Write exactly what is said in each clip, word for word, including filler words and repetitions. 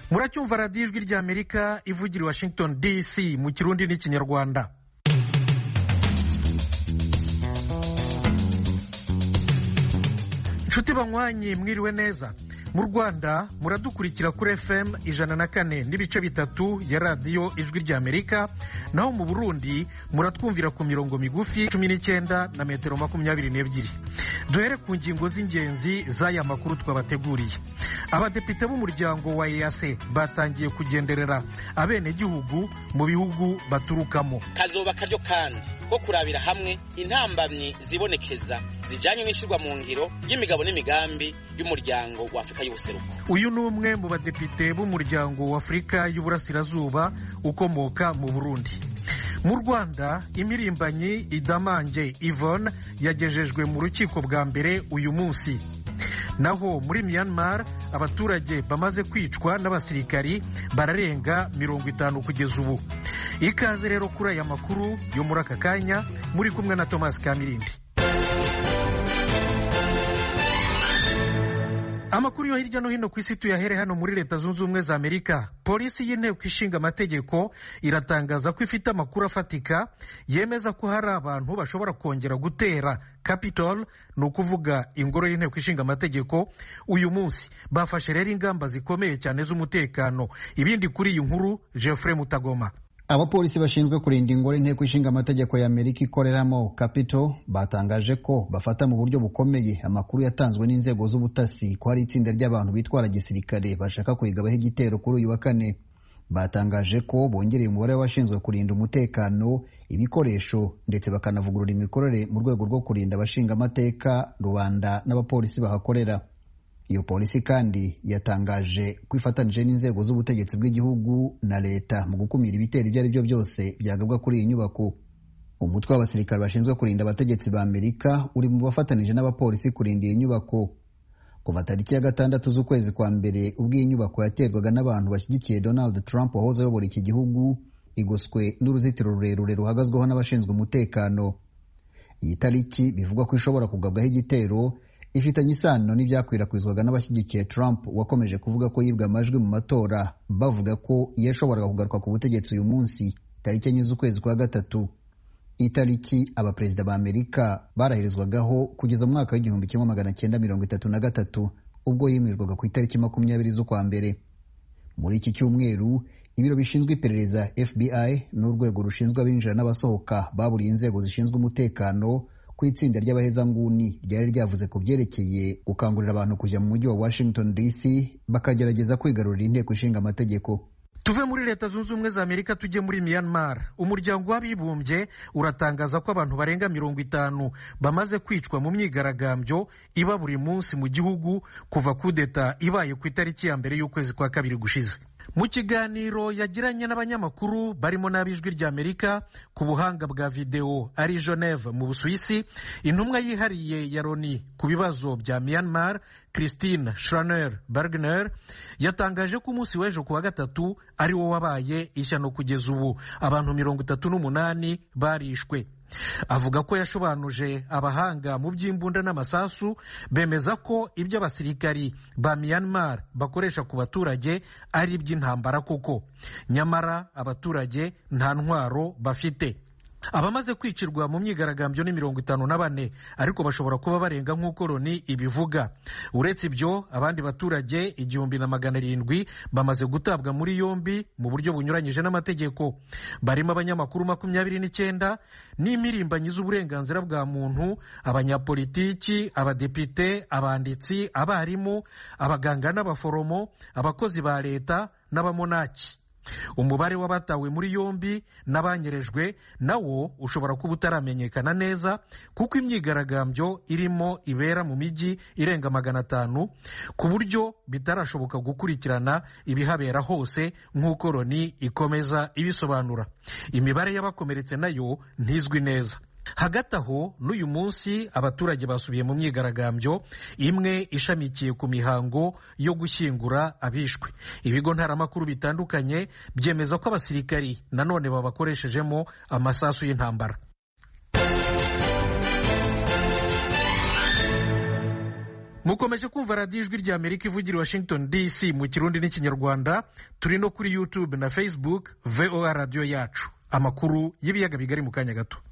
muracyumva radiyo ijwi ry'Amerika ivugira i Washington D C mu Kirundi n'Ikinyarwanda. Nshuti banywanyi mwiriwe neza. Mu Rwanda muradukurikira kuri F M ijana na kane n'ibice bitatu ya radiyo ijwi ry'Amerika, naho mu Burundi muratwumvira ku mirongo migufi cumi n'icyenda na metero makumyabiri n'ebyiri. Duhere ku ngingo z'ingenzi z'aya makuru twabateguriye. Abadepite b'umuryango wa E A C batangiye kugenderera abenegihugu mu bihugu baturukamo. Kazoba karyo kandi ko kurabira hamwe intambamyi zibonekeza zijanye n'ishirwa mu ngiro y'imigabo n'imigambi y'umuryango wa Afrika y'ubuseruko. Uyu ni umwe mu badepite b'umuryango wa Afrika y'uburasirazuba ukomoka mu Burundi. Mu Rwanda imirimbanyi Idamange Yvonne yagejejwe mu rukiko bwa mbere uyu munsi. Naho muri Myanmar abaturage bamaze kwicwa n'abasirikari bararenga mirongo itanu kugeza ubu. Ikaze rero kuri aya makuru yo muri aka kanya, muri kumwe na Thomas Kamirindi. Amakuru yo hirya no hino ku isi tuyahere hano muri Leta Zunze Ubumwe za Amerika. Polisi y'inteko ishinga amategeko iratangaza ko ifite amakuru afatika yemeza ko hari abantu bashobora kongera gutera Capitol, ni ukuvuga ingoro y'inteko ishinga amategeko, uyu munsi. Bafashe rero ingamba zikomeye cyane z'umutekano. Ibindi kuri iyi nkuru Geoffrey Mutagoma. Abapolisi bashinzwe kurinda ingoro y'inteko ishinga amategeko ya Amerika ikoreramo Capitol batangaje ko bafata mu buryo bukomeye amakuru yatanzwe n'inzego z'ubutasi ko hari itsinda ry'abantu bitwara gisirikare bashaka kuyigabaho igitero kuri uyu wa kane. Batangaje ko bongereye umubare w'abashinzwe kurinda umutekano, ibikoresho ndetse bakanavugurura imikorere mu rwego rwo kurinda abashinga amateka, rubanda n'abapolisi bahakorera. Iyo polisi kandi yatangaje ko ifatanije n'inzego z'ubutegetsi bw'igihugu na leta mu gukumira ibitero ibyo ari byo byose byagabwa kuri iyi nyubako. Umutwe w'abasirikare bashinzwe kurinda abategetsi ba Amerika uri mu bafatanije n'abapolisi kurinda iyi nyubako. Kuva tariki ya gatandatu z'ukwezi kwa mbere ubwo iyi nyubako yaterwaga n'abantu bashyigikiye Donald Trump wahoze ayobora iki gihugu, igoswe n'uruzitiro rurerure ruhagazweho n'abashinzwe umutekano. Iyi tariki bivugwa ko ishobora kugabwaho igitero ifitanye isano n'ibyakwirakwizwaga n'abashyigikiye Trump wakomeje kuvuga ko yibwa amajwi mu matora, bavuga ko yashoboraga kugaruka ku butegetsi uyu munsi tariki enye z'ukwezi kwa gatatu. Itariki abaperezida ba Amerika barahirizwagaho kugeza mu mwaka w'igihumbi kimwe magana cyenda mirongo itatu na gatatu ubwo yimirwaga ku itariki makumyabiri z'ukwa mbere. Muri iki cyumweru ibiro bishinzwe iperereza F B I n'urwego rushinzwe abinjira n'abasohoka baburiye inzego zishinzwe umutekano ku itsinda ry'abahezanguni ryari ryavuze ku byerekeye gukangurira abantu kujya mu mujyi wa Washington D C bakagerageza kwigarurira inteko ishinga amategeko. Tuve muri Leta Zunze Ubumwe za Amerika tujye muri Myanmar. Umuryango w'abibumbye uratangaza ko abantu barenga mirongo itanu bamaze kwicwa mu myigaragambyo iba buri munsi mu gihugu kuva kudeta ibaye ku itariki ya mbere y'ukwezi kwa kabiri gushize. Mu kiganiro yagiranye n'abanyamakuru barimo n'ab'ijwi ry'Amerika ku buhanga bwa video ari Geneve mu Busuwisi, intumwa yihariye ya Loni ku bibazo bya Myanmar Christine Schraner Bergner yatangaje ko umunsi w'ejo kuwa gatatu ari wo wabaye ishyano kugeza ubu abantu mirongo itatu n'umunani barishwe. Avuga ko yashobanuje abahanga mu by'imbunda n'amasasu bemeza ko ibyo abasirikari ba Myanmar bakoresha ku baturage ari iby'intambara koko, nyamara abaturage nta ntwaro bafite. Abamaze kwicirwa mu myigaragambyo ni mirongo itanu na bane, ariko bashobora kuba barenga nk'uko Loni ibivuga. Uretse ibyo, abandi baturage igihumbi na magana arindwi bamaze gutabwa muri yombi mu buryo bunyuranyije n'amategeko. Barimo abanyamakuru makumyabiri n'icyenda n'imirimbanyi z'uburenganzira bwa muntu, abanyapolitiki, abadepite, abanditsi, abarimu, abaganga n'abaforomo, abakozi ba leta n'abamonaki. Umubare w'abatawe muri yombi n'abanyerejwe nawo ushobora kuba utaramenyekana neza kuko imyigaragambyo irimo ibera mu mijyi irenga magana atanu ku buryo bitarashoboka gukurikirana ibihabera hose nk'uko Loni ikomeza ibisobanura. Imibare y'abakomeretse nayo ntizwi neza. Hagati aho n'uyu munsi abaturage basubiye mu myigaragambyo imwe ishamikiye ku mihango yo gushyingura abishwe. Ibigo ntaramakuru bitandukanye byemeza ko abasirikari nanone babakoreshejemo amasasu y'intambara. mukomeje kumva radiyo ijwi rya amerika ivugira i washington dc mu kirundi n'ikinyarwanda. turi no kuri youtube na facebook voa radiyo yacu. amakuru y'ibiyaga bigari mu kanya gato.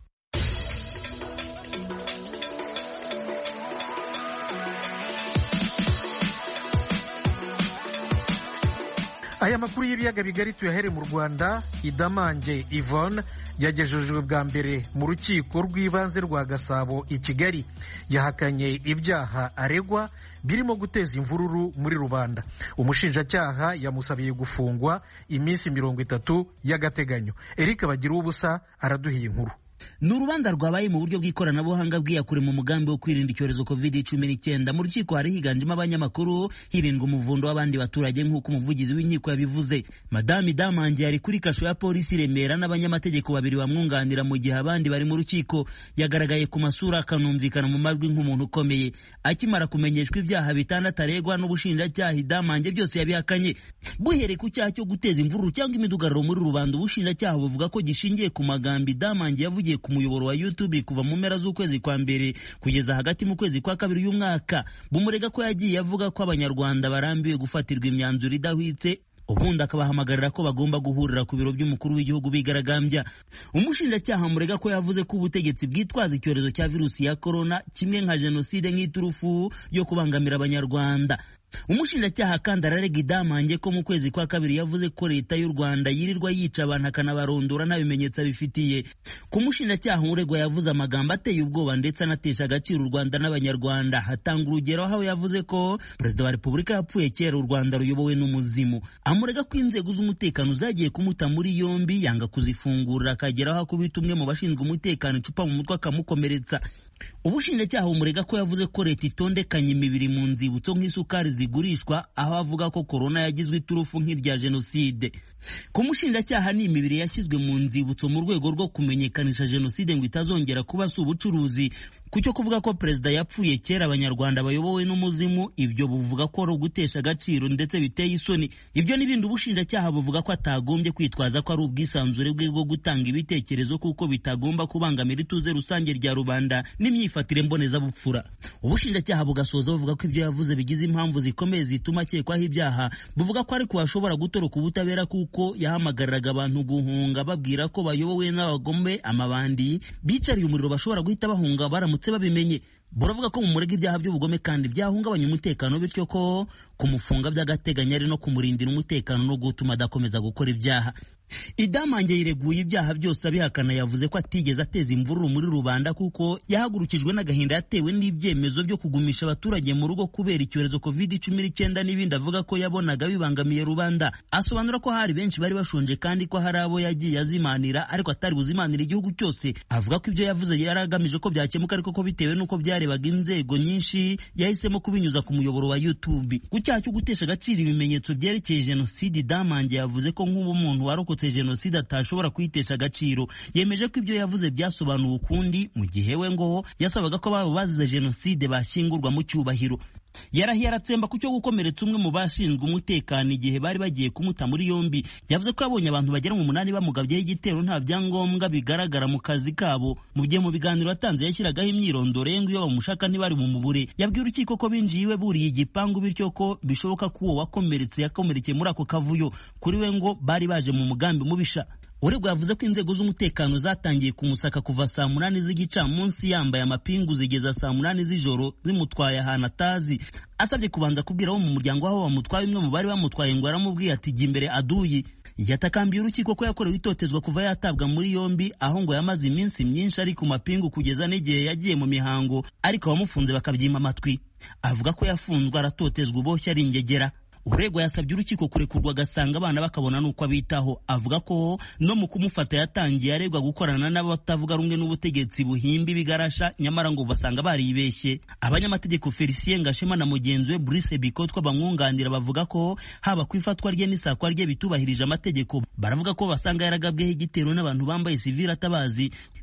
aya makuru y'ibiyaga bigari tuyahere mu Rwanda. Idamange Yvonne yagejejwe bwa mbere mu rukiko rw'ibanze rwa Gasabo i Kigali. Yahakanye ibyaha aregwa birimo guteza imvururu muri rubanda. Umushinjacyaha yamusabiye gufungwa iminsi mirongo itatu y'agateganyo. Eric Bagiruwubusa araduhiye inkuru. Ni urubanza rwabaye mu buryo bw'ikoranabuhanga bwiyakure mu mugambi wo kwirinda icyorezo covid cumi n'icyenda. Mu rukiko hari higanjemo abanyamakuru, hirindwa umuvundo w'abandi baturage nk'uko umuvugizi w'inkiko yabivuze. Madame Damange yari kuri kasho ya polisi Remera n'abanyamategeko babiri bamwunganira mu gihe abandi bari mu rukiko. Yagaragaye ku masura akanumvikana mu majwi nk'umuntu ukomeye. Akimara kumenyeshwa ibyaha bitandatu aregwa n'ubushinjacyaha, Damange byose yabihakanye. Buhereye ku cyaha cyo guteza imvururu cyangwa imidugararo muri rubanda, ubushinjacyaha buvuga ko gishingiye ku magambo Damange yavugiye ku muyoboro wa YouTube kuva mu mpera z'ukwezi kwa mbere kugeza hagati mu kwezi kwa kabiri y'umwaka. Bumurega ko yagiye avuga ko abanyarwanda barambiwe gufatirwa imyanzuro idahwitse, ubundi akabahamagarira ko bagomba guhurira ku biro by'umukuru w'igihugu bigaragambya. Umushinjacyaha murega ko yavuze ko ubutegetsi bwitwaza icyorezo cya virusi ya corona kimwe nka jenoside nk'iturufu yo kubangamira abanyarwanda. Umushinjacyaha kandi ararega Damange ko mu kwezi kwa kabiri yavuze ko leta y'u Rwanda yirirwa yica abantu akanabarondora nta bimenyetso bifitiye. Ku mushinjacyaha uregwa yavuze amagambo ateye ubwoba ndetse anatesha agaciro u Rwanda n'abanyarwanda. Hatanga urugero aho yavuze ko Perezida wa Repubulika yapfuye kera, u Rwanda ruyobowe n'umuzimu. Amurega ko inzego z'umutekano zagiye kumuta muri yombi, yanga kuzifungurira, akageraho akubita umwe mu bashinzwe umutekano icupa mu mutwe akamukomeretsa. Ubushinjacyaha bumurega ko yavuze ko leta itondekanye imibiri mu nzibutso nk'isukari zigurishwa, aho avuga ko korona yagizwe iturufu nk'irya jenoside. Ku mushinjacyaha ni imibiri yashyizwe mu nzibutso mu rwego rwo kumenyekanisha jenoside ngo itazongera kuba si ubucuruzi. Kucyo kuvuga ko perezida yapfuye kera abanyarwanda bayobowe n'umuzimu, ibyo buvuga ko ari ugutesha agaciro ndetse biteye isoni. Ibyo n'ibindi ubushinjacyaha buvuga ko atagombye kwitwaza ko ari ubwisanzure bwe bwo gutanga ibitekerezo kuko bitagomba kubangamira ituze rusange rya rubanda n'imyifatire mbonezabupfura. Ubushinjacyaha bugasoza buvuga ko ibyo yavuze bigize impamvu zikomeye zituma akekwaho ibyaha. Buvuga ko ariko ashobora gutoroka ubutabera kuko yahamagariraga abantu guhunga babwira ko bayobowe n'abagome, amabandi bicariye umuriro bashobora guhita bahunga baramutse babimenye. Buravuga ko mu murega ibyaha by'ubugome kandi byahungabanya umutekano, bityo ko kumufunga by'agateganyo ari no kumurindira umutekano no gutuma adakomeza gukora ibyaha. Idamange yireguye ibyaha byose abihakana. Yavuze ko atigeze ateza imvururu muri rubanda kuko yahagurukijwe n'agahinda yatewe n'ibyemezo byo kugumisha abaturage mu rugo kubera icyorezo covid cumi n'icyenda n'ibindi avuga ko yabonaga bibangamiye rubanda. Asobanura ko hari benshi bari bashonje kandi ko hari abo yagiye azimanira ariko atari buzimanira igihugu cyose. Avuga ko ibyo yavuze yaragamije ko byakemuka ariko ko bitewe n'uko byarebaga inzego nyinshi yahisemo kubinyuza ku muyoboro wa YouTube. Ku cyaha cyo gutesha agaciro ibimenyetso byerekeye jenoside, Damange yavuze ko nk'ubu umuntu warokotse jenoside atashobora kwitesha agaciro. Yemeje ko ibyo yavuze byasobanuwe ukundi, mu gihe we ngo yasabaga ko babo bazize jenoside bashyingurwa mu cyubahiro. Yarahiye aratsemba ku cyo gukomeretsa umwe mu bashinzwe umutekano igihe bari bagiye kumuta muri yombi. Yavuze ko yabonye abantu bagera mu munani bamugabyeho igitero nta byangombwa bigaragara mu kazi kabo. Mu gihe mu biganiro yatanze yashyiragaho imyirondoro ye ngo iyo bamushaka ntibari mu mubure. Yabwiye urukiko ko binjiye iwe buriye igipangu, bityo ko bishoboka ko uwo wakomeretse yakomerekeye muri ako kavuyo. Kuri we ngo bari baje mu mugambi mubisha. Uregwa yavuze ko inzego z'umutekano zatangiye kumusaka kuva saa munani z'igicamunsi yambaye amapingu zigeza saa munani z'ijoro zimutwaye ahantu atazi. Asabye kubanza kubwira abo mu muryango aho bamutwaye, umwe mu bari bamutwaye ngo aramubwiye ati jya imbere aduyi. Yatakambiye urukiko ko yakorewe itotezwa kuva yatabwa muri yombi, aho ngo yamaze iminsi myinshi ari ku mapingu kugeza n'igihe yagiye mu mihango ariko abamufunze bakabyima amatwi. Avuga ko yafunzwe aratotezwa uboshye ari ingegera. Uregwa yasabye urukiko kurekurwa agasanga abana bakabona nuko abitaho. Avuga ko no mu kumufata yatangiye aregwa gukorana n'abatavuga rumwe n'ubutegetsi buhimbi bigarasha, nyamara ngo basanga baribeshye. Abanyamategeko Felicien Ngashema na mugenzi we Brice Bikotwa bamwunganira bavuga ko haba kwifatwa rye n'isakwa rye bitubahirije amategeko. Baravuga ko basanga yaragabweho igitero n'abantu bambaye civil atabazi.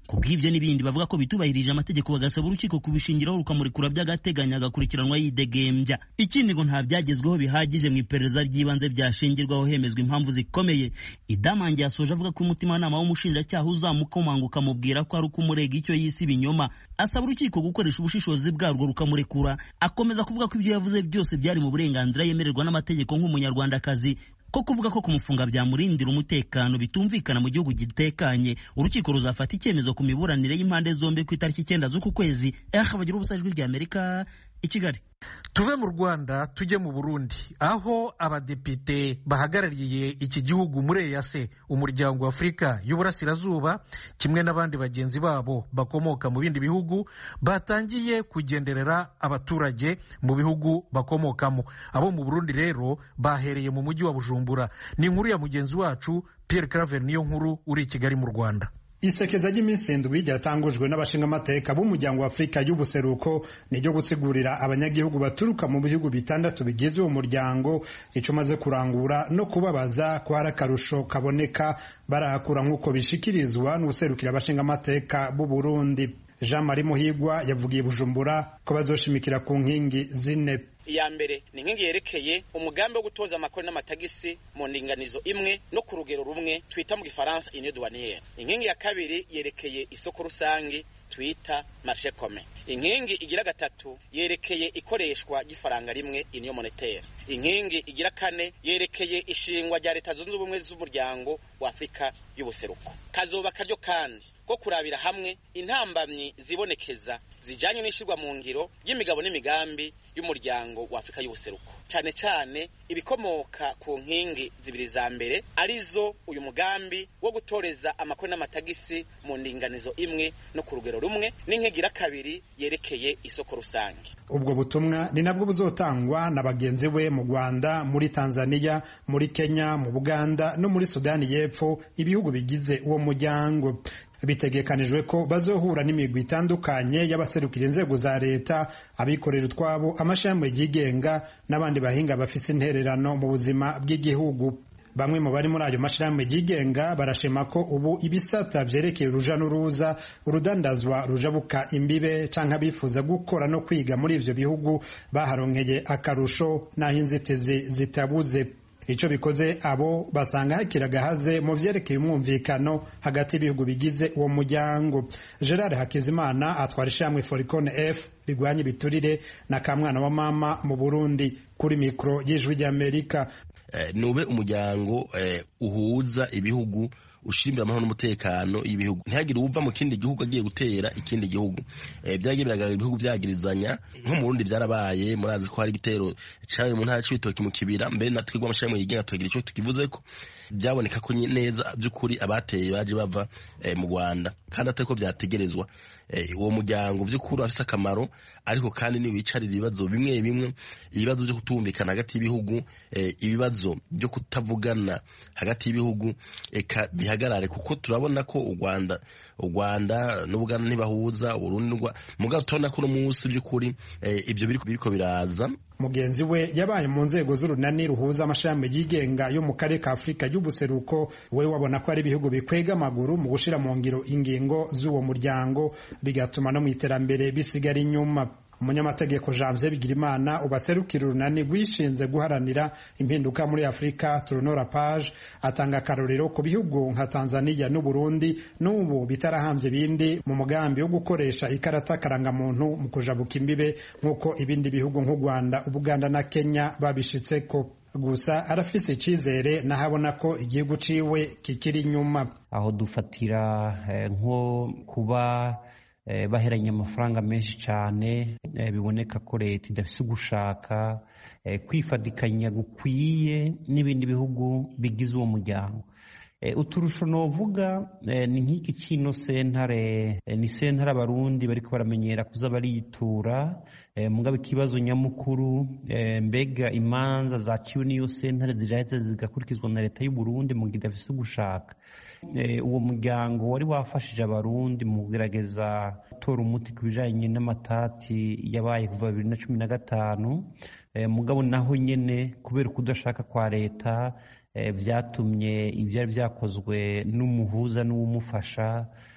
ku bw'ibyo n'ibindi bavuga ko bitubahirije amategeko bagasaba urukiko kubishingiraho rukamurekura by'agateganyo agakurikiranwa yidegembya. Ikindi ngo nta byagezweho bihagije mu iperereza ry'ibanze byashingirwaho hemezwa impamvu zikomeye. Idamange yasoje avuga ko umutimanama w'umushinjacyaha uzamukomanga ukamubwira ko ari ukumurega icyo yise ibinyoma, asaba urukiko gukoresha ubushishozi bwarwo rukamurekura. Akomeza kuvuga ko ibyo yavuze byose byari mu burenganzira yemererwa n'amategeko nk'umunyarwandakazi, ko kuvuga ko kumufunga byamurindira umutekano bitumvikana mu gihugu gitekanye. Urukiko ruzafata icyemezo ku miburanire y'impande zombi ku itariki icyenda z'uku kwezi. Eh bagira ubusajwi rya Amerika i Kigali. Tuve mu Rwanda tujye mu Burundi, aho abadepite bahagarariye iki gihugu muri E A C, umuryango wa Afurika y'Uburasirazuba, kimwe n'abandi bagenzi babo bakomoka mu bindi bihugu, batangiye kugenderera abaturage mu bihugu bakomokamo. Abo mu Burundi rero bahereye mu mujyi wa Bujumbura. Ni inkuru ya mugenzi wacu Pierre Claver niyo nkuru uri i Kigali mu Rwanda. Isekeza ry'iminsi indwi ryatangujwe n'abashingamateka b'umuryango wa Afurika y'Ubuseruko niryo gusigurira abanyagihugu baturuka mu bihugu bitandatu bigize uwo muryango ico maze kurangura no kubabaza ko hari akarusho kaboneka barahakura nk'uko bishikirizwa n'userukira abashingamateka b'u Burundi. Jean Marie Muhigwa yavugiye Bujumbura ko bazoshimikira ku nkingi zine. Iya mbere ni inkingi yerekeye umugambi wo gutoza amakori n'amatagisi mu ndinganizo imwe no ku rugero rumwe twita mu Gifaransa union douanière. Inkingi ya kabiri yerekeye isoko rusange twita marché commun. Inkingi igira gatatu yerekeye ikoreshwa ry'ifaranga rimwe union monétaire. Inkingi igira kane yerekeye ishingwa rya leta zunze ubumwe z'umuryango wa Afurika y'Ubuseruko. Kazoba karyo kandi ko kurabira hamwe intambamyi zibonekeza zijanye n'ishirwa mu ngiro y'imigabo n'imigambi y'umuryango wa Afurika y'Ubuseruko, cyane cyane ibikomoka ku nkingi zibiri za mbere arizo uyu mugambi wo gutoreza amakori n'amatagisi mu ndinganizo imwe no ku rugero rumwe, n'inkigira kabiri yerekeye isoko rusange. Ubwo butumwa ni nabwo buzotangwa na bagenzi we mu Rwanda, muri Tanzania, muri Kenya, mu Buganda no muri Sudani y'Epfo, ibihugu bigize uwo muryango. Bitegekanijwe ko bazohura n'imigwi itandukanye y'abaserukira inzego za leta, abikorera utwabo, amashami yigenga n'abandi bahinga bafise intererano mu buzima bw'igihugu. Bamwe mu bari muri ayo mashirahamwe yigenga barashima ko ubu ibisata vyerekeye uruja n'uruza, urudandazwa rujabuka imbibe canke abifuza gukora no kwiga muri ivyo bihugu baharonkeye akarusho n'aho inzitizi zitabuze. Ico bikoze abo basanga hakira gahaze mu vyerekeye umwumvikano hagati y'ibihugu bigize uwo muryango. Gerard Hakizimana atwara ishamwe Foricon F rigwanya ibiturire na kamwana wa mama mu Burundi, kuri mikro y'Ijwi ry'Amerika. Eh, nube umuryango eh, uhuza ibihugu, ushimira amahoro n'umutekano y'ibihugu, ntihagire uva mu kindi gihugu agiye gutera ikindi gihugu. Eh, byagiye biragaragara ibihugu byagirizanya, nko mu Burundi byarabaye, murazi ko hari igitero cyawe mu ntara c'ibitoki mu kibira, mbere natwe gwa amashami yigenga tugira ico tukivuze ko byaboneka ko neza by'ukuri abateye baje bava eh, mu Rwanda, kandi atari ko byategerezwa. Eh, uwo muryango by'ukuri afise akamaro, ariko kandi ni wicarira ibibazo bimwe bimwe, ibibazo byo kutumvikana hagati y'ibihugu, eh, ibibazo byo kutavugana hagati y'ibihugu, eka bihagarare, kuko turabona ko u Rwanda u Rwanda n'Ubuganda ntibahuza, Urundi mugabo tubona ko umunsi by'ukuri eh, ibyo biriko biraza. Mugenzi we yabaye mu nzego z'urunani ruhuza amashami yigenga yo mu karere ka Afurika y'Ubuseruko, we wabona ko ari ibihugu bikwega amaguru mu gushira mu ngiro ingingo z'uwo muryango, bigatuma no mu iterambere bisigara inyuma. Umunyamategeko Janvier Bigirimana ubaserukira urunani rwishinze guharanira impinduka muri Afurika Turunora Page atanga akarorero ku bihugu nka Tanzania n'u Burundi n'ubu bitarahambye bindi mu mugambi wo gukoresha ikarata karangamuntu mu kujabuka imbibe nk'uko ibindi bihugu nk'u Rwanda, Ubuganda na Kenya babishitseko. Gusa arafise icizere nahabona ko igihugu ciwe kikiri inyuma. Aho dufatira eh, nko kuba Eh, baheranye amafaranga menshi cyane, eh, biboneka ko leta idafise gushaka eh, kwifadikanya gukwiye n'ibindi bihugu bigize uwo muryango. Eh, uturusho novuga eh, ni nk'iki kino sentare, eh, ni sentare abarundi bariko baramenyera kuza baritura, eh, mugabe ikibazo nyamukuru, eh, mbega imanza zaciwe n'iyo sentare ziraheze zigakurikizwa na leta y'u Burundi mu gihe idafise gushaka. Uwo muryango wari wafashije abarundi mu kugerageza gutora umuti ku bijanye n'amatati yabaye kuva bibiri na cumi na gatanu, mugabo naho nyene kubera kudashaka kwa leta vyatumye ivyari vyakozwe n'umuhuza n'uwumufasha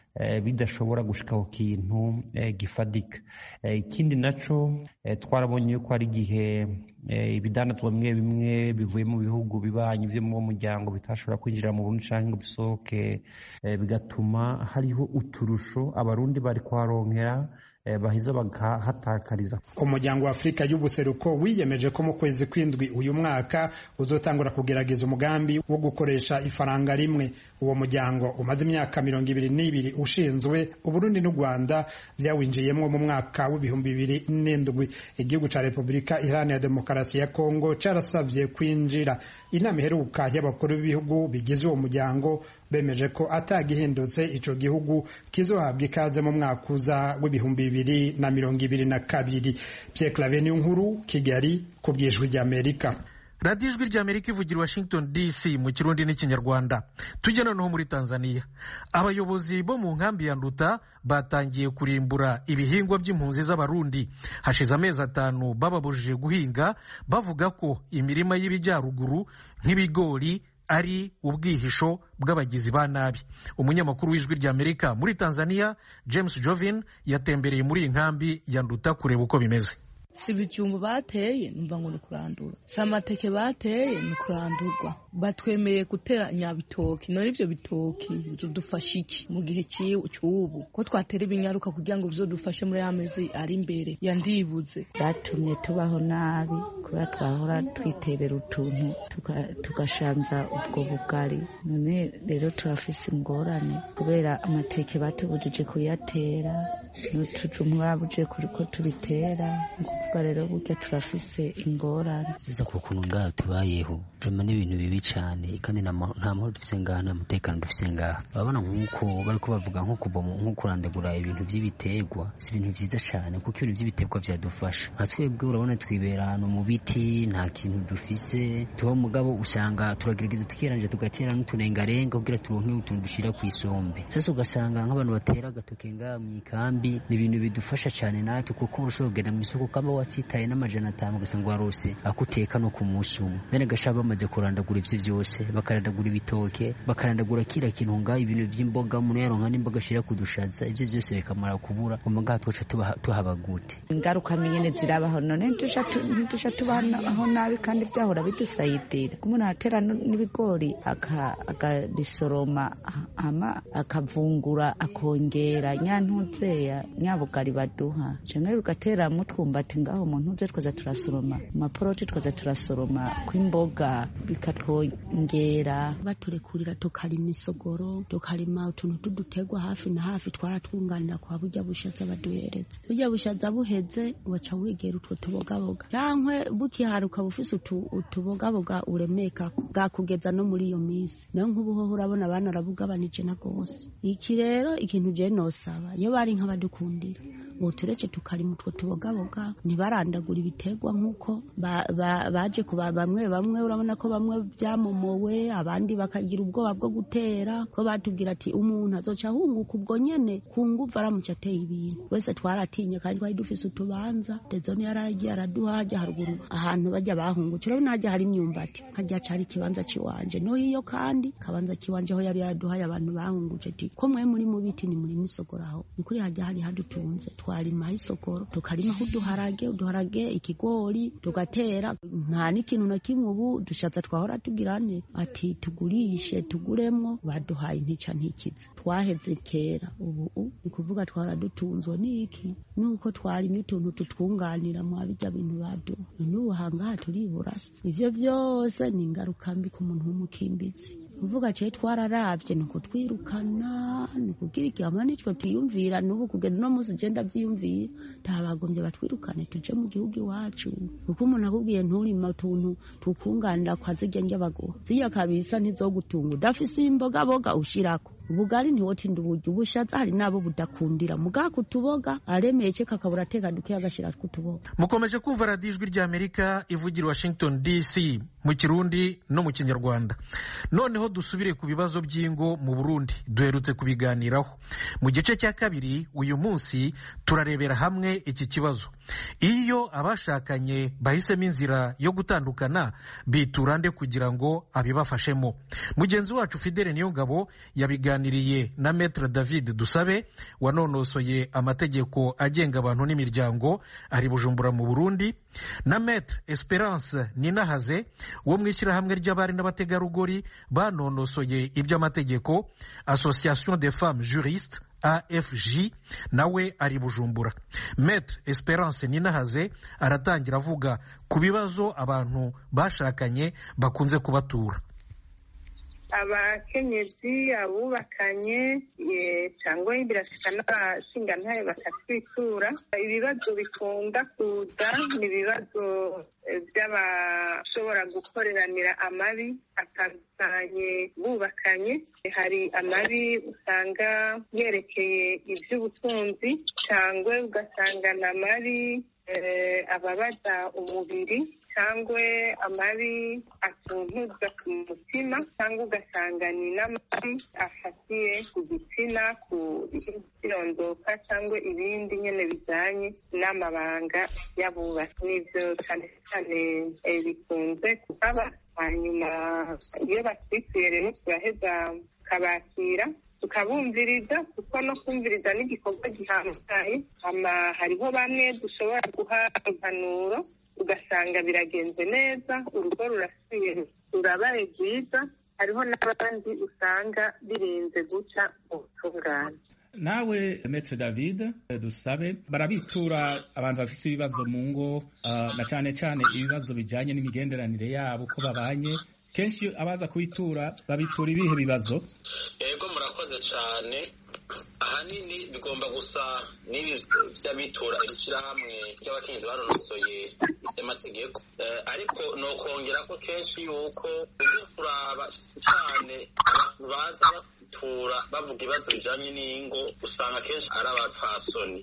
eh, bidashobora gushika ku kintu eh, gifadika. Eh, ikindi naco eh, twarabonye yuko hari igihe eh, ibidandazwa bimwe bimwe bivuye mu bihugu bibanyi vyo mu muryango bitashobora kwinjira mu Burundi canke ngo bisohoke, eh, bigatuma hariho uturusho abarundi bari kwaronkera bahiza bagahatakariza. Umuryango wa Afrika y'ubuseruko wiyemeje ko mu kwezi kw'indwi uyu mwaka uzotangura kugerageza umugambi wo gukoresha ifaranga rimwe. Uwo muryango umaze imyaka mirongo ibiri n'ibiri ushinzwe, Uburundi n'u Rwanda vyawinjiyemwo mu mwaka w'ibihumbi bibiri n'indwi. Igihugu ca Repubulika Iharanira Demokarasi ya Kongo carasavye kwinjira. Inama iheruka y'abakuru b'ibihugu bigize uwo muryango bemeje ko atagihindutse ico gihugu kizohabwa ikaze mu mwaka uza w'ibihumbi bibiri na mirongo ibiri na kabiri. Pierre Claver Nkuru, Kigali, ku bw'ijwi ry'Amerika. radiyo ijwi ry'Amerika ivugira Washington D C mu kirundi n'ikinyarwanda. Tujya noneho muri Tanzania. Abayobozi bo mu nkambi ya Nduta batangiye kurimbura ibihingwa by'impunzi z'abarundi. Hashize amezi atanu bababujije guhinga, bavuga ko imirima y'ibijyaruguru nk'ibigori ari ubwihisho bw'abagizi ba nabi. Umunyamakuru w'ijwi ry'Amerika muri Tanzania, James Jovin, yatembereye muri iyi nkambi ya Nduta kureba uko bimeze. Si ibijumbu bateye numva ngo ni kurandura, si amateke bateye ni kurandurwa. Batwemeye gutera nyabitoki, none ivyo bitoki bizodufasha iki mu gihe cy'ubu ko twatera ibinyaruka kugira ngo bizodufashe muri ya mezi ari imbere yandibuze. Byatumye tubaho nabi kubera twahora twitebera utuntu tugashanza ubwo bugari, none rero turafise ingorane kubera amateke batubujije kuyatera n'utujumbu babuje kuriko tubitera. Kuvuga rero burya turafise ingorane sisa ku kuntu ngaha tubayeho, turema n'ibintu bibi cyane kandi nta mahoro dufise ngaha, nta mutekano dufise ngaha. Urabona nk'uko bariko bavuga nko kubomo nko kurandagura ibintu by'ibiterwa, si ibintu byiza cyane kuko ibintu by'ibiterwa byadufasha. Nka twebwe urabona twibera hano mu biti, nta kintu dufise tuho, mugabo usanga turagerageza tukiranje tugatera n'utunengarenga kugira turonke utuntu dushira ku isombe. Sasa ugasanga nk'abantu batera agatoke ngaha mu ikambi, ni ibintu bidufasha cyane natwe kuko ushobora kugenda mu isoko kama watsitaye n'amajana atanu ugasanga warose akuteka no ku munsi umwe. Bene gashaba bamaze kurandagura ivyo vyose, bakarandagura ibitoke, bakarandagura kira kintu ngaha, ibintu vy'imboga umuntu yaronka n'imboga ashira kudushaza, ivyo vyose bikamara kubura. Umuga twaca tuhaba gute? Ingaruka nyene zirabaho, none tusha tusha tubaho nabi kandi byahora bidusayidira. Umuntu atera n'ibigori akabisoroma ama akavungura akongera nyantuzeya nyabugari baduha, canke ugatera mutwumbati ngaho umuntu uze twaza turasoroma amaporoti, twaza turasoroma kw'imboga bikatwongera. Baturekurira tukarima isogoro, tukarima utuntu tudutegwa hafi na hafi, twaratwunganira kwa burya bushaza baduhereza. Burya bushaza buheze waca wigera utwo tubogaboga, yankwe bukiharuka bufise utubogaboga uremeka bwakugeza no muri iyo minsi. Nayo nk'ubuhoho urabona abana arabugabanije na gose. Iki rero ikintu je nosaba iyo bari nk'abadukundira ngo tureke tukarima utwo tubogaboga, ntibarandagura ibitegwa nk'uko baje kuba bamwe bamwe. Urabona ko bamwe byamomowe, abandi bakagira ubwoba bwo gutera, ko batubwira ati umuntu azoca ahunguka ubwo nyene ku nguvu aramuca ateye ibintu. Wese twaratinye kandi twari dufise utubanza, Dezoni yaragiye araduha hajya haruguru ahantu bajya bahungutse. Urabona hajya hari imyumbati, hajya cari ikibanza ciwanje no hiyo kandi kabanza ciwanje ho yari yaraduhaye abantu bahungutse ati ko mwe muri mu biti ni muri misogoraho. Ni kuri hajya hari hadutunze, twarima isokoro tukarima uduharage uduharage ikigori tugatera. Nta n'ikintu na kimwe ubu dushatse twahora tugirane ati tugurishe tuguremwo, baduhaye intica ntikiza. Twaheze kera, ubu ni kuvuga twara dutunzwe n'iki nuko twarimye utuntu tutwunganira mu abijya bintu baduha. N'ubu hangaha turiburasa. Ivyo vyose ni ingaruka mbi ku muntu w'umukimbizi. Uvuga cye twararavye nuko twirukana nukugira ikiyama nitwe tuyumvira. N'ubu kugenda no musi genda vyiyumvira tabagombye batwirukane tuje mu gihugu iwacu, kuko umuntu akubwiye nturima utuntu tukunganira kwa zijya njyabago ziya kabisa ntizogutunga udafise imboga boga ushirako. Ubugari ntiwotinda uburyo, ubushaza hari nabo budakundira muga kutuboga aremeye cye kakabura teka duke agashira kutuboga. Mukomeje kumva radiyo ijwi ry'Amerika ivugira Washington D C mu Kirundi no mu Kinyarwanda. Noneho dusubire ku bibazo by'ingo mu Burundi, duherutse kubiganiraho. Mu gice cya kabiri uyu munsi turarebera hamwe iki kibazo. Iyo abashakanye bahisemo inzira yo gutandukana biturande kugira ngo abibafashemo. Mugenzi wacu Fidele Niyongabo yabiganiriye yaganiriye na Maître David Dusabe wanonosoye amategeko agenga abantu n'imiryango ari Bujumbura mu Burundi, na Maître Esperance Ninahaze wo mu ishyirahamwe ry'abari n'abategarugori banonosoye iby'amategeko Association des femmes juristes A F J, nawe ari Bujumbura. Maître Esperance Ninahaze aratangira avuga ku bibazo abantu bashakanye bakunze kubatura. Abakenyezi, abubakanye cyangwa birashika n'abashingantahe bakatwitura. Ibibazo bikunda kuza ni ibibazo by'abashobora gukoreranira amabi atandukanye bubakanye. Hari amabi usanga yerekeye iby'ubutunzi cyangwa ugasanga ni amabi ababaza umubiri cyangwa amabi atuntuza ku mutima cyangwa ugasanga ni n'amabi afatiye ku gitsina, ku irondoka cyangwa ibindi nyine bijyanye n'amabanga y'abubatsi. N'ibyo cyane cyane bikunze kuhaba. Hanyuma iyo batwituye rero turaheza tukabakira tukabumviriza, kuko no kumviriza n'igikorwa gihambaye. Hariho bamwe dushobora guha impanuro ugasanga biragenze neza, urugo rurasubiye rurabaye rwiza. Hariho n'abandi usanga birinze guca mu butungane. Nawe Maître David Dusabe, barabitura abantu bafite ibibazo mu ngo, uh, na cyane cyane ibibazo bijyanye n'imigenderanire yabo uko babanye. Kenshi abaza kubitura babitura ibihe bibazo? Ego murakoze cyane. Ahanini bigomba gusa n'ibi by'abitura ishyirahamwe ry'abakenyezi banonosoye amategeko, ariko no kongera ko kenshi yuko ujya kuraba cyane abantu baza batura bavuga ibibazo bijyanye n'ingo usanga kenshi ari abapfasoni.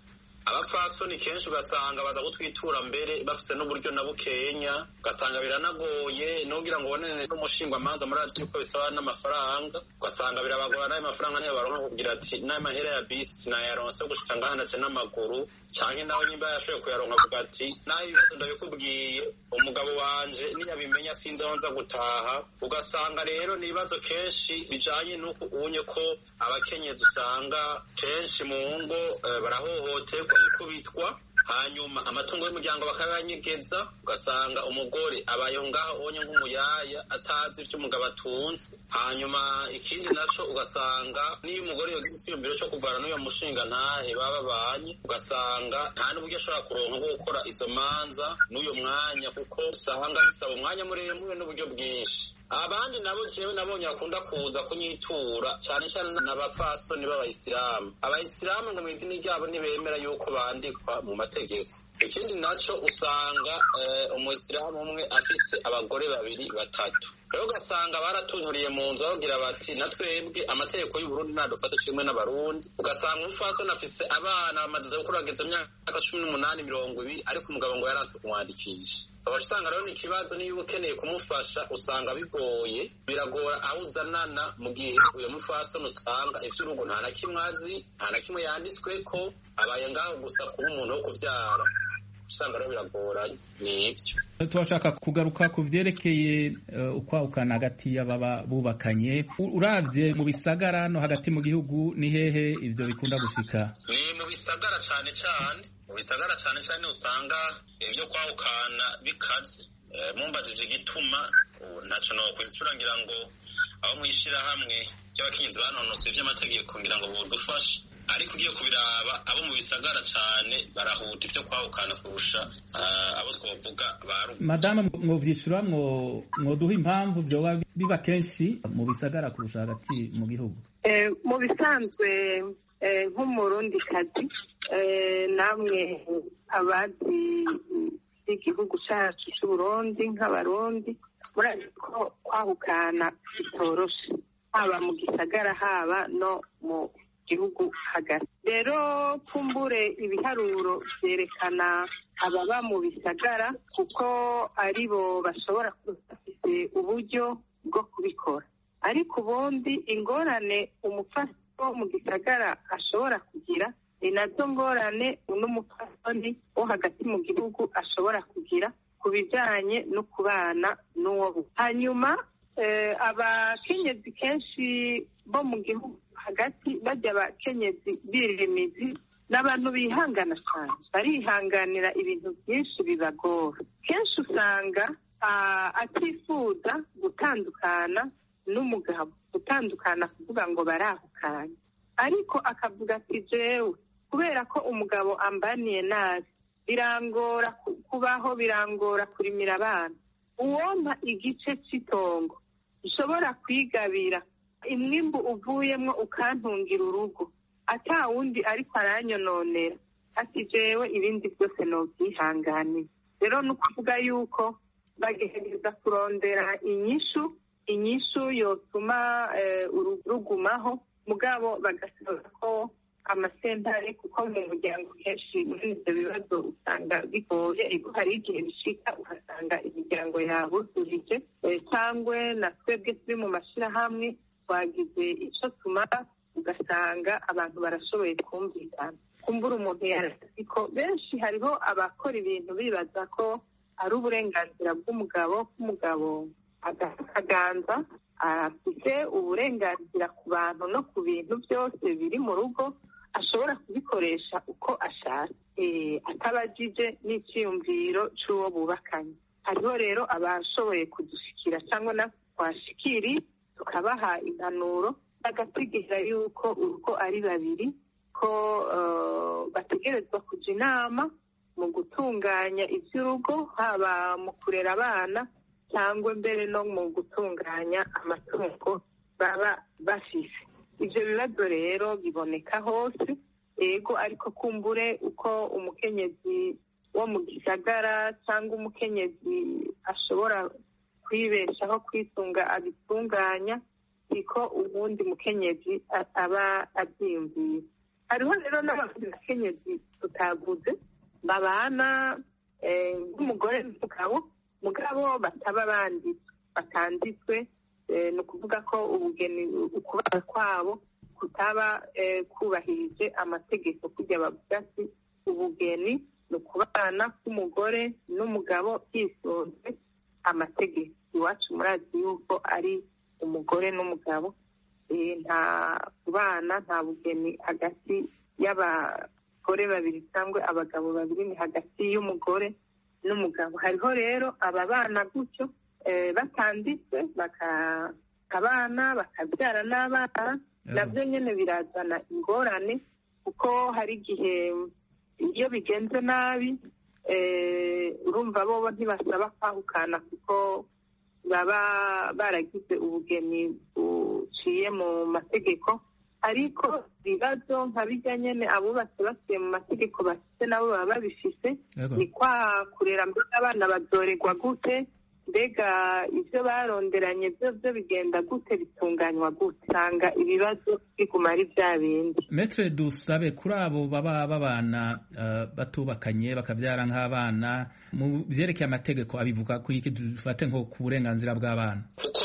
Abapfasoni kenshi ugasanga baza gutwitura mbere bafite n'uburyo na bukenya, ugasanga biranagoye nugira ngo ubone n'umushingwamanza muri ati yuko bisaba n'amafaranga, ugasanga birabagora n'ayo mafaranga niyo baronka kugira ati n'ayo mahera ya bisi nayaronse yo gushika ngaha nace n'amaguru, canke nawe nimba yashoboye kuyaronka avuga ati naho ibibazo ndabikubwiye umugabo wanje niyabimenya sinzi aho nza gutaha. Ugasanga rero ni ibibazo kenshi bijanye n'uko ubonye ko abakenyezi usanga kenshi mu ngo uh, barahohoterwa bikubitwa, hanyuma amatungo y'umuryango bakayanyegeza, ugasanga umugore abayeho ngaho onye nk'umuyaya atazi ibyo umugabo atunze. Hanyuma ikindi naco ugasanga niyo umugore yogira icyiyumviro cyo kuvana n'uyo mushinga ntahe baba babanye, ugasanga nta n'uburyo ashobora kuronka bwo gukora izo manza n'uyo mwanya, kuko usanga bisaba umwanya muremure n'uburyo bwinshi. Abandi nabo jewe nabonye bakunda kuza kunyitura cyane cyane n'abafasoni b'abayisilamu. Abayisilamu ngo mu idini ryabo ntibemera yuko bandikwa mu mategeko. Ikindi naco usanga uh, umuyisilamu umwe afise abagore babiri batatu, rero ugasanga baratunturiye mu nzu bagira bati natwebwe amategeko y'u Burundi nadufata kimwe n'abarundi. Ugasanga umufasoni afise abana bamaze gukura bageze imyaka cumi n'umunani mirongo ibiri, ariko umugabo ngo yaranse kumwandikisha. Abasanga rero ni ikibazo niyo ukeneye kumufasha usanga bigoye, biragora aho uzanana mu gihe uyo mufasoni usanga ivy'urugo nta na kimwe azi, nta na kimwe yanditsweko, abaye ngaho gusa kuba umuntu wo kuvyara. Usanga rero biragoranye. Nibyo turashaka kugaruka ku vyerekeye uh, ukwahukana hagati y'ababa bubakanye. Uravye mu bisagara no hagati mu gihugu ni hehe ivyo bikunda gushika? Ni mu bisagara cyane cyane, mu bisagara cyane cyane usanga ivyo kwahukana bikaze. E, mumbajije igituma ntaco no kwicura, ngira ngo abo mwishira hamwe y'abakenyezi banonosoye ivy'amategeko ngira ngo bodufashe, ariko ugiye kubiraba abo mu bisagara cyane barahuta ivyo kwahukana kurusha uh, abo twovuga baru. Madame mwovyishura mwo mwoduha impamvu vyoba biba kenshi mu bisagara kurusha hagati mu gihugu? Eh, mu bisanzwe eh, nk'umurundi kazi eh, namwe abazi igihugu cyacu c'Uburundi nk'abarundi murazi ko kwahukana bitoroshe, haba mu gisagara haba no mu gihugu hagati. Rero kumbure ibiharuro vyerekana ababa mu bisagara kuko aribo bashobora kuba bafise uburyo bwo kubikora, ariko ubundi ingorane umufasoni wo mu gisagara ashobora kugira ni nazo ngorane n'umufasoni wo hagati mu gihugu ashobora kugira ku bijanye no kubana n'uwo. Hanyuma abakenyezi kenshi bo mu gihugu hagati bajya abakenyezi birimizi n'abantu bihangana cyane, barihanganira ibintu byinshi bibagora. Kenshi usanga atifuza gutandukana n'umugabo, gutandukana kuvuga ngo barahukanye, ariko akavuga ati jewe kubera ko umugabo ambaniye nabi birangora kubaho, birangora kurimira abana, uwompa igice cy'itongo ushobora kwigabira imwimbu uvuyemo ukantungira urugo, ata wundi ariko aranyononera, ati jewe ibindi byose nobyihanganira. Rero ni ukuvuga yuko bagerageza kurondera inyishu inyishu yotuma rugumaho, mugabo bagasoza ko amasentare, kuko mu muryango kenshi muri ibyo bibazo usanga bigoye, hari igihe bishika ugasanga imiryango yabuzurije, cyangwa na twebwe turi mu mashyirahamwe twagize icyo tumara, ugasanga abantu barashoboye kumvikana. Kumbura umuntu yarazi ko benshi hariho abakora ibintu bibaza ko ari uburenganzira bw'umugabo, k'umugabo akaganza afite uburenganzira ku bantu no ku bintu byose biri mu rugo, ashobora kubikoresha uko ashatse atabajije n'icyiyumviro cy'uwo bubakanye. Hariho rero abashoboye kudushikira cyangwa na twashikiri tukabaha impanuro, bagategereza yuko urugo ari babiri, ko bategerezwa kujya inama mu gutunganya iby'urugo, haba mu kurera abana cyangwa mbere no mu gutunganya amatungo baba bafise. Ibyo bibazo rero biboneka hose, ego, ariko kumbure uko umukenyezi wo mu gisagara cyangwa umukenyezi ashobora kwibeshaho kwitunga abitunganya, niko ubundi mukenyezi aba abyiyumviye. Hariho rero n'abandi bakenyezi tutavuze babana nk'umugore n'umugabo, mugabo bataba banditswe, batanditswe, ni ukuvuga ko ubugeni ukubana kwabo kutaba kubahirije amategeko, kujya bavuga ati ubugeni ni ukubana k'umugore n'umugabo hisunzwe amategeko. Iwacu murazi yuko ari umugore n'umugabo, nta kubana, nta bugeni hagati y'abagore babiri cyangwa abagabo babiri, ni hagati y'umugore n'umugabo. Hariho rero ababana gutyo batanditswe, bakabana bakabyara n'abana, nabyo nyine birazana ingorane, kuko hari igihe iyo bigenze nabi urumva bo ntibasaba kwahukana, kuko baba baragize ubugeni buciye mu mategeko. Ariko ibibazo nka bijya nyine abubatse basuye mu mategeko bafite nabo baba babifise, ni kwa kurera mbega abana bazorerwa gute, mbega ibyo baronderanye byo byo bigenda gute, bitunganywa gute, usanga ibibazo biguma ari bya bindi. Maître Dusabe, kuri abo baba babana batubakanye bakabyara nk'abana, mu byerekeye amategeko abivuga ku iki? Dufate nko ku burenganzira bw'abana, kuko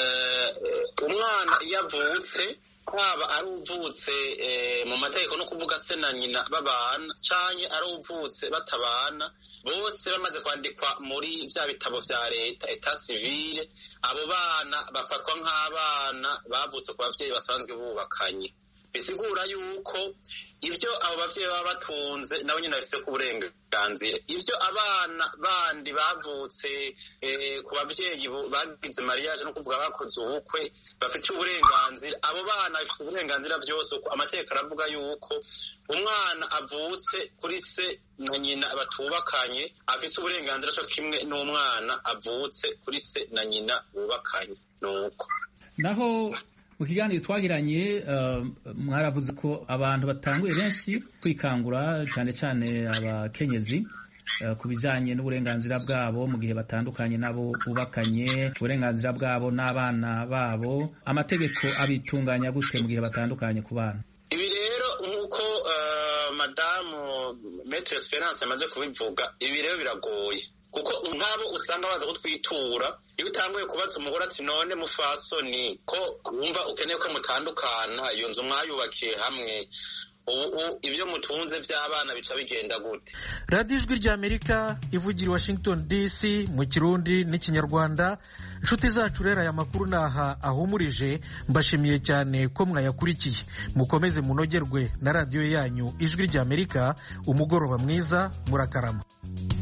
umwana iyo avutse, haba ari uvutse mu mategeko no kuvuga se na nyina babana, cyane ari uvutse batabana, bose bamaze kwandikwa muri bya bitabo vya leta etat civile, abo bana bafatwa nk'abana bavutse ku bavyeyi basanzwe bubakanye. Bisigura yuko ibyo abo bavyeyi baba batunze nabo nyine bafise ku burenganzira. Ibyo abana bandi bavutse ku bavyeyi bagize mariage no kuvuga bakoze ubukwe bafite uburenganzira, abo bana bafite uburenganzira byose. Amategeko aravuga yuko umwana avutse kuri se na nyina batubakanye afite uburenganzira cyo kimwe n'umwana avutse kuri se na nyina bubakanye. Nuko naho mu kiganiro twagiranye mwaravuze ko abantu batanguye benshi kwikangura, cyane cyane abakenyezi, ku bijyanye n'uburenganzira bwabo mu gihe batandukanye nabo bubakanye, uburenganzira bwabo n'abana babo, amategeko abitunganya gute mu gihe batandukanye ku bana. Ibi rero nk'uko madamu Maître Esperance amaze kubivuga, ibi rero biragoye, kuko nk'abo usanga baza kutwitura, iyo utanguye kubaza umugore ati none mufasoni ko wumva ukeneye ko mutandukana, iyo nzu mwayubakiye hamwe, ubu ibyo mutunze by'abana bica bigenda gute? radiyo ijwi ry'amerika ivugira i washington dc mu kirundi n'ikinyarwanda. inshuti zacu rero aya makuru naha ahumurije, mbashimiye cyane ko mwayakurikiye. mukomeze munogerwe na radiyo yanyu ijwi ry'amerika. umugoroba mwiza, murakarama.